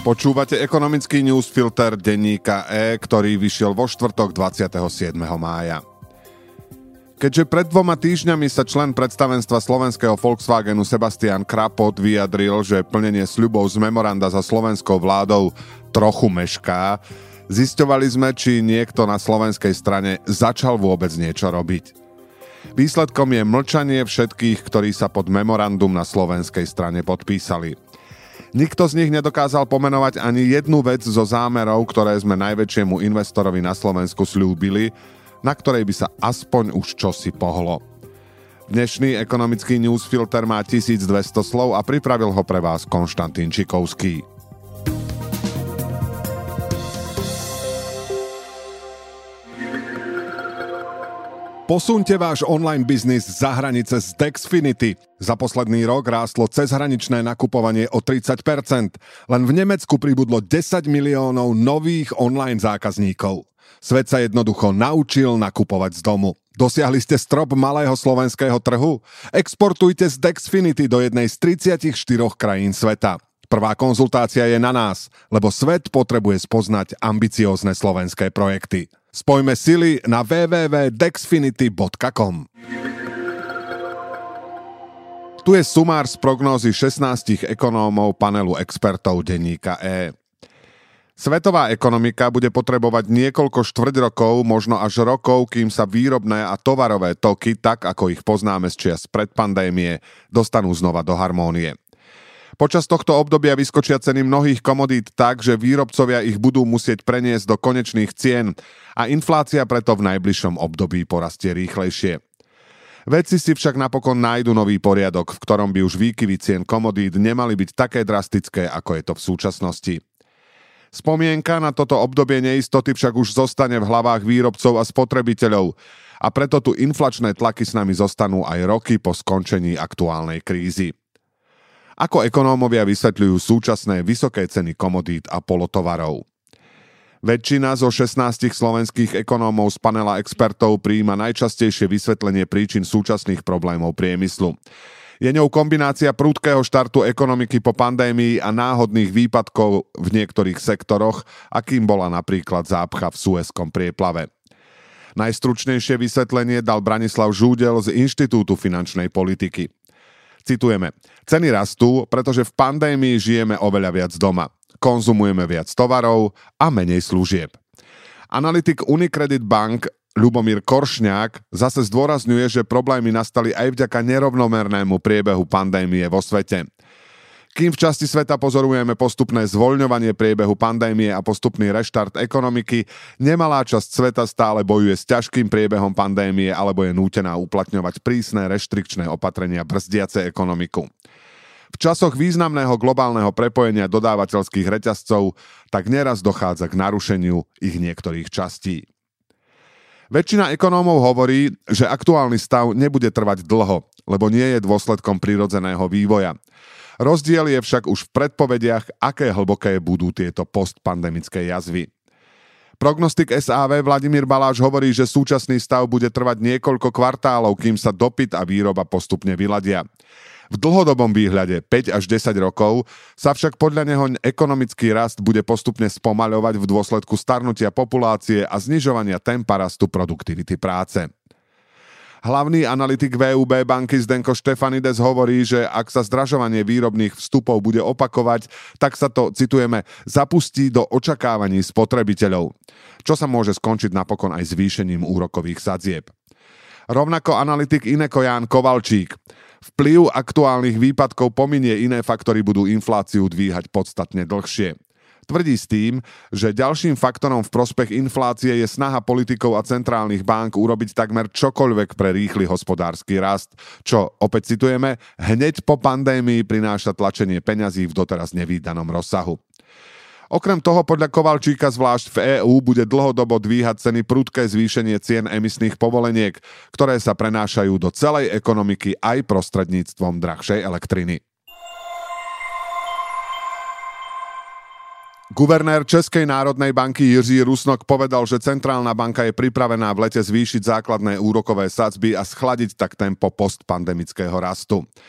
Počúvate ekonomický newsfilter denníka E, ktorý vyšiel vo štvrtok 27. mája. Keďže pred 2 týždňami sa člen predstavenstva slovenského Volkswagenu Sebastian Krapot vyjadril, že plnenie sľubov z memoranda za slovenskou vládou trochu mešká, zisťovali sme, či niekto na slovenskej strane začal vôbec niečo robiť. Výsledkom je mlčanie všetkých, ktorí sa pod memorandum na slovenskej strane podpísali. Nikto z nich nedokázal pomenovať ani jednu vec zo zámerov, ktoré sme najväčšiemu investorovi na Slovensku sľúbili, na ktorej by sa aspoň už čosi pohlo. Dnešný ekonomický newsfilter má 1200 slov a pripravil ho pre vás Konštantín Čikovský. Posunte váš online biznis za hranice z Dexfinity. Za posledný rok rástlo cezhraničné nakupovanie o 30%. Len v Nemecku pribudlo 10 miliónov nových online zákazníkov. Svet sa jednoducho naučil nakupovať z domu. Dosiahli ste strop malého slovenského trhu? Exportujte z Dexfinity do jednej z 34 krajín sveta. Prvá konzultácia je na nás, lebo svet potrebuje spoznať ambiciózne slovenské projekty. Spojme sily na www.dexfinity.com. Tu je sumár z prognózy 16 ekonómov panelu expertov denníka E. Svetová ekonomika bude potrebovať niekoľko štvrťrokov, možno až rokov, kým sa výrobné a tovarové toky, tak ako ich poznáme z čias pred pandémie, dostanú znova do harmónie. Počas tohto obdobia vyskočia ceny mnohých komodít tak, že výrobcovia ich budú musieť preniesť do konečných cien a inflácia preto v najbližšom období porastie rýchlejšie. Vedci si však napokon nájdu nový poriadok, v ktorom by už výkyvy cien komodít nemali byť také drastické, ako je to v súčasnosti. Spomienka na toto obdobie neistoty však už zostane v hlavách výrobcov a spotrebiteľov a preto tu inflačné tlaky s nami zostanú aj roky po skončení aktuálnej krízy. Ako ekonómovia vysvetľujú súčasné vysoké ceny komodít a polotovarov? Väčšina zo 16 slovenských ekonómov z panela expertov prijíma najčastejšie vysvetlenie príčin súčasných problémov priemyslu. Je ňou kombinácia prudkého štartu ekonomiky po pandémii a náhodných výpadkov v niektorých sektoroch, akým bola napríklad zápcha v Suezskom prieplave. Najstručnejšie vysvetlenie dal Branislav Žúdel z Inštitútu finančnej politiky. Citujeme: ceny rastú, pretože v pandémii žijeme oveľa viac doma. Konzumujeme viac tovarov a menej služieb. Analytik Unicredit Bank Ľubomír Koršňák zase zdôrazňuje, že problémy nastali aj vďaka nerovnomernému priebehu pandémie vo svete. Kým v časti sveta pozorujeme postupné zvoľňovanie priebehu pandémie a postupný reštart ekonomiky, nemalá časť sveta stále bojuje s ťažkým priebehom pandémie alebo je nútená uplatňovať prísne reštrikčné opatrenia brzdiace ekonomiku. V časoch významného globálneho prepojenia dodávateľských reťazcov tak neraz dochádza k narušeniu ich niektorých častí. Väčšina ekonómov hovorí, že aktuálny stav nebude trvať dlho, lebo nie je dôsledkom prirodzeného vývoja. Rozdiel je však už v predpovediach, aké hlboké budú tieto postpandemické jazvy. Prognostik SAV Vladimír Baláš hovorí, že súčasný stav bude trvať niekoľko kvartálov, kým sa dopyt a výroba postupne vyladia. V dlhodobom výhľade 5 až 10 rokov sa však podľa neho ekonomický rast bude postupne spomaľovať v dôsledku starnutia populácie a znižovania tempa rastu produktivity práce. Hlavný analytik VUB banky Zdenko Štefanides hovorí, že ak sa zdražovanie výrobných vstupov bude opakovať, tak sa to, citujeme, zapustí do očakávaní spotrebiteľov, čo sa môže skončiť napokon aj zvýšením úrokových sadzieb. Rovnako analytik Ineko Ján Kovalčík: vplyv aktuálnych výpadkov pominie, iné faktory budú infláciu dvíhať podstatne dlhšie. Tvrdí s tým, že ďalším faktorom v prospech inflácie je snaha politikov a centrálnych bánk urobiť takmer čokoľvek pre rýchly hospodársky rast, čo, opäť citujeme, hneď po pandémii prináša tlačenie peňazí v doteraz nevídanom rozsahu. Okrem toho podľa Kovalčíka zvlášť v EÚ bude dlhodobo dvíhať ceny prudké zvýšenie cien emisných povoleniek, ktoré sa prenášajú do celej ekonomiky aj prostredníctvom drahšej elektriny. Guvernér Českej národnej banky Jiří Rusnok povedal, že centrálna banka je pripravená v lete zvýšiť základné úrokové sadzby a schladiť tak tempo postpandemického rastu.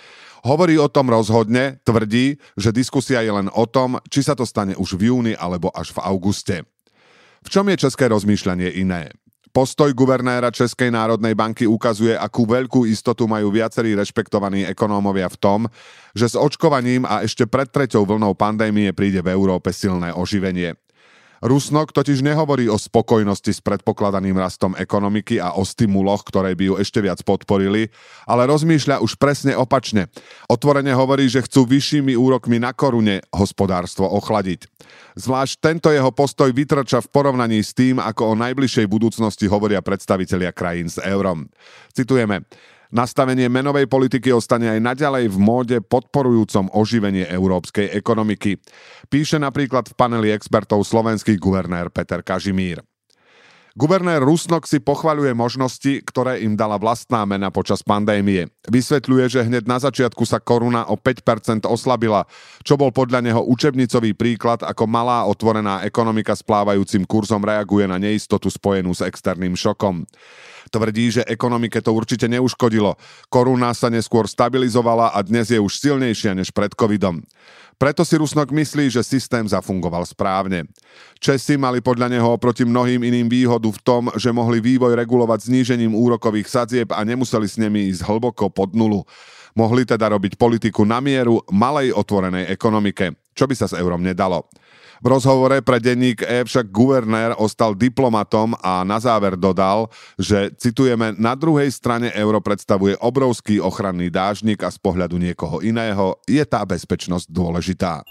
Hovorí o tom rozhodne, tvrdí, že diskusia je len o tom, či sa to stane už v júni alebo až v auguste. V čom je české rozmýšľanie iné? Postoj guvernéra Českej národnej banky ukazuje, akú veľkú istotu majú viacerí rešpektovaní ekonómovia v tom, že s očkovaním a ešte pred treťou vlnou pandémie príde v Európe silné oživenie. Rusnok totiž nehovorí o spokojnosti s predpokladaným rastom ekonomiky a o stimuloch, ktoré by ju ešte viac podporili, ale rozmýšľa už presne opačne. Otvorene hovorí, že chcú vyššími úrokmi na korune hospodárstvo ochladiť. Zvlášť tento jeho postoj vytrča v porovnaní s tým, ako o najbližšej budúcnosti hovoria predstavitelia krajín s eurom. Citujeme: nastavenie menovej politiky ostane aj naďalej v móde podporujúcom oživenie európskej ekonomiky. Píše napríklad v paneli expertov slovenský guvernér Peter Kažimír. Guvernér Rusnok si pochvaľuje možnosti, ktoré im dala vlastná mena počas pandémie. Vysvetľuje, že hneď na začiatku sa koruna o 5% oslabila, čo bol podľa neho učebnicový príklad, ako malá otvorená ekonomika s plávajúcim kurzom reaguje na neistotu spojenú s externým šokom. Tvrdí, že ekonomike to určite neuškodilo. Koruna sa neskôr stabilizovala a dnes je už silnejšia než pred covidom. Preto si Rusnok myslí, že systém zafungoval správne. Česi mali podľa neho oproti mnohým iným výhodu v tom, že mohli vývoj regulovať znížením úrokových sadzieb a nemuseli s nimi ísť hlboko pod nulu. Mohli teda robiť politiku na mieru malej otvorenej ekonomike, čo by sa s eurom nedalo. V rozhovore pre denník E však guvernér ostal diplomatom a na záver dodal, že, citujeme, na druhej strane euro predstavuje obrovský ochranný dážnik a z pohľadu niekoho iného je tá bezpečnosť dôležitá.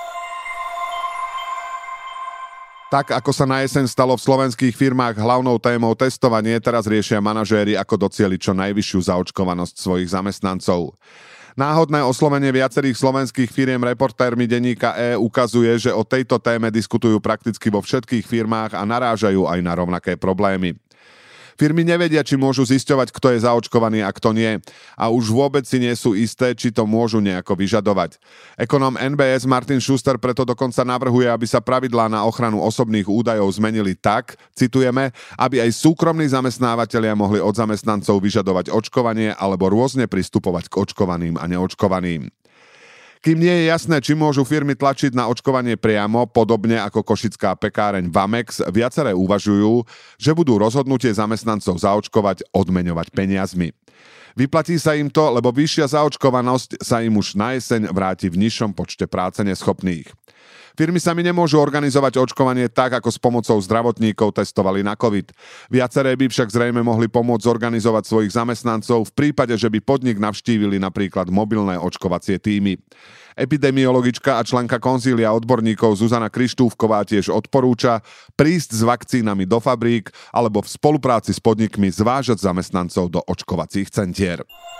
Tak, ako sa na jeseň stalo v slovenských firmách hlavnou témou testovanie, teraz riešia manažéri, ako docieliť čo najvyššiu zaočkovanosť svojich zamestnancov. Náhodné oslovenie viacerých slovenských firiem reportérmi denníka E ukazuje, že o tejto téme diskutujú prakticky vo všetkých firmách a narážajú aj na rovnaké problémy. Firmy nevedia, či môžu zisťovať, kto je zaočkovaný a kto nie. A už vôbec si nie sú isté, či to môžu nejako vyžadovať. Ekonóm NBS Martin Schuster preto dokonca navrhuje, aby sa pravidlá na ochranu osobných údajov zmenili tak, citujeme, aby aj súkromní zamestnávatelia mohli od zamestnancov vyžadovať očkovanie alebo rôzne pristupovať k očkovaným a neočkovaným. Kým nie je jasné, či môžu firmy tlačiť na očkovanie priamo, podobne ako košická pekáreň Vamex, viaceré uvažujú, že budú rozhodnutie zamestnancov zaočkovať odmeňovať peniazmi. Vyplatí sa im to, lebo vyššia zaočkovanosť sa im už na jeseň vráti v nižšom počte práce neschopných. Firmy sami nemôžu organizovať očkovanie tak, ako s pomocou zdravotníkov testovali na COVID. Viaceré by však zrejme mohli pomôcť zorganizovať svojich zamestnancov v prípade, že by podnik navštívili napríklad mobilné očkovacie tímy. Epidemiologička a členka konzília odborníkov Zuzana Krištúfková tiež odporúča prísť s vakcínami do fabrík alebo v spolupráci s podnikmi zvážať zamestnancov do očkovacích centier.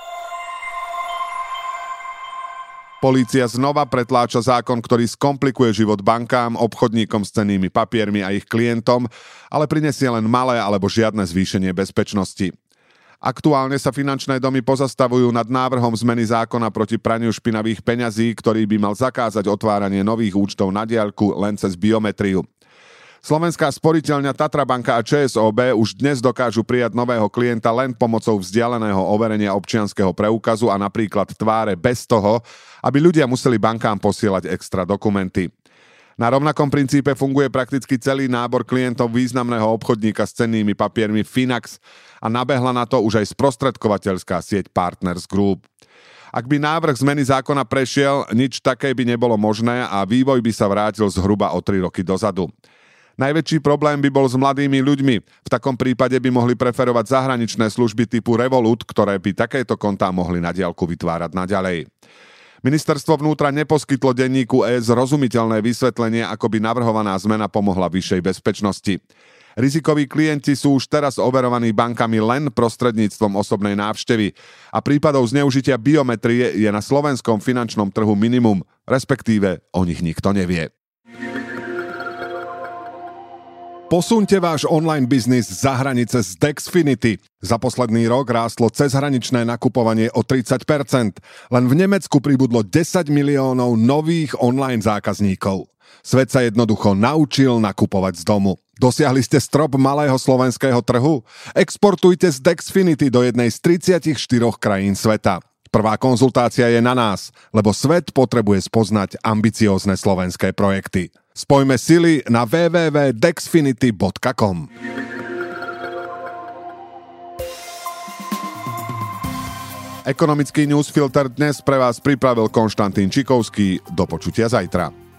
Polícia znova pretláča zákon, ktorý skomplikuje život bankám, obchodníkom s cennými papiermi a ich klientom, ale prinesie len malé alebo žiadne zvýšenie bezpečnosti. Aktuálne sa finančné domy pozastavujú nad návrhom zmeny zákona proti praniu špinavých peňazí, ktorý by mal zakázať otváranie nových účtov na diaľku len cez biometriu. Slovenská sporiteľňa Tatra banka a ČSOB už dnes dokážu prijať nového klienta len pomocou vzdialeného overenia občianskeho preukazu a napríklad tváre bez toho, aby ľudia museli bankám posielať extra dokumenty. Na rovnakom princípe funguje prakticky celý nábor klientov významného obchodníka s cennými papiermi Finax a nabehla na to už aj sprostredkovateľská sieť Partners Group. Ak by návrh zmeny zákona prešiel, nič také by nebolo možné a vývoj by sa vrátil zhruba o 3 roky dozadu. Najväčší problém by bol s mladými ľuďmi. V takom prípade by mohli preferovať zahraničné služby typu Revolut, ktoré by takéto kontá mohli na diaľku vytvárať naďalej. Ministerstvo vnútra neposkytlo denníku E zrozumiteľné vysvetlenie, ako by navrhovaná zmena pomohla vyššej bezpečnosti. Rizikoví klienti sú už teraz overovaní bankami len prostredníctvom osobnej návštevy a prípadov zneužitia biometrie je na slovenskom finančnom trhu minimum, respektíve o nich nikto nevie. Posuňte váš online biznis za hranice z Dexfinity. Za posledný rok rástlo cezhraničné nakupovanie o 30%. Len v Nemecku pribudlo 10 miliónov nových online zákazníkov. Svet sa jednoducho naučil nakupovať z domu. Dosiahli ste strop malého slovenského trhu? Exportujte z Dexfinity do jednej z 34 krajín sveta. Prvá konzultácia je na nás, lebo svet potrebuje spoznať ambiciózne slovenské projekty. Spojme sily na www.dexfinity.com. Ekonomický newsfilter dnes pre vás pripravil Konštantín Čikovský. Do počutia zajtra.